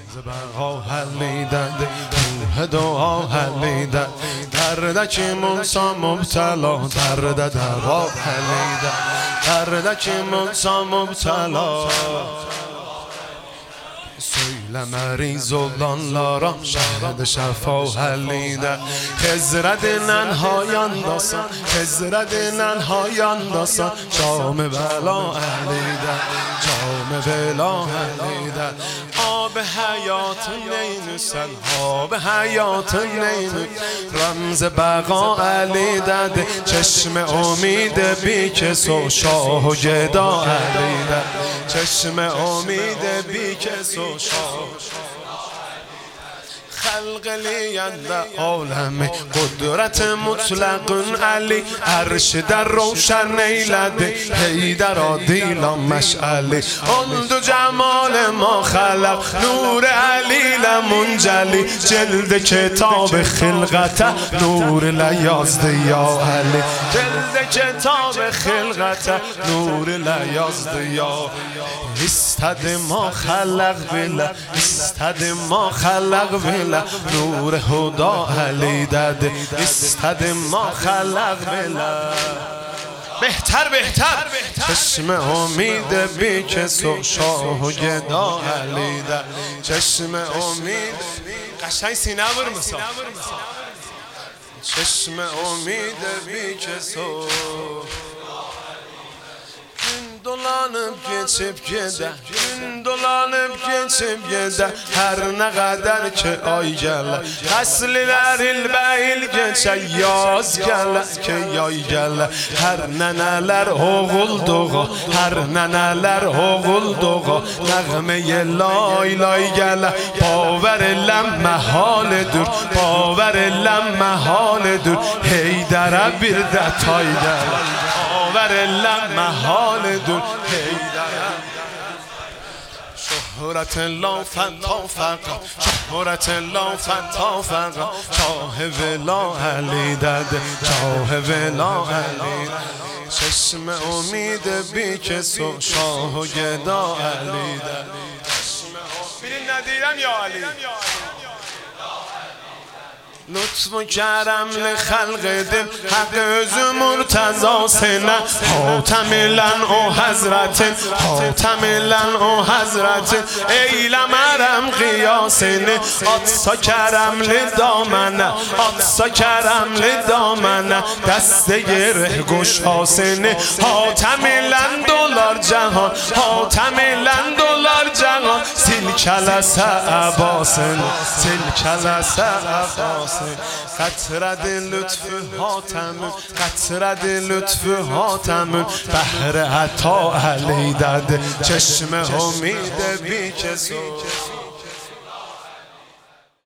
زبرها حلیدن روح دعا حلیدن دردکی منسا مبتلا درد دوا حلیدن دردکی منسا مبتلا söyle meriz olanlara şehirde şefa həllidə Xezrədinən hayandasan Xezrədinən hayandasan Cam-ı bəla əhlidə Cam-ı bəla əhlidə Ab-ı həyatın neynüsən Ab-ı həyatın neynü Ramz-ı bəqa əlidədir Çeşm-i umidə bir kes o şah-ı geda əhlidə Çeşm-i umidə bir kes o خلق لیند عالم قدرت مطلق علی عرش در روشن ایلده حیدر دیلا مشعلی اند جمال ما خلق نور علی لمنجلی جلد کتاب خلقت نور لیازده یا علی جلد کتاب خلقت نور لیازده یا استد ما خلق بلا استد ما خلق بلا نور هدا علی داده استد ما خلق بلا بهتر چشم امید بی کس و شاه و گدا علی داده چشم امید قشنگ سینه برو مثلا چشم امید بی کس و dolanıp geçip gider gün dolanıp geçip gider her ne kadar ki ay gelir Həsliler ilbəyil geçer yaz gelir ki yay gelir her neneler oğulduğu her neneler oğulduğu nəğmeye lay lay gelir baver eləmə halıdır baver eləmə halıdır Heydərə bir də tay gelir baver eləmə halıdır Heydərə شهرت لا فتا فقط شهرت لا فتا فقط شاه ولا علی داده شاه ولا علی چشم امید بی کس و شاه و گدا علی داده بیرین ندیرم یا علی لطف و کرم لخلق دل حق özü مرتضا سنه حاتم لن او حضرت حاتم لن او حضرت eylemerem qiyasını atsa kərəmli damənə atsa kərəmli damənə dəstə yerə qoşasını حاتم لن dolar cahan حاتم لن dolar cahan silkələsə əbasını silkələsə əbasını قطرد لطف حاتمون قطرد لطف حاتمون بحر عطا علی داده چشم امید بی کس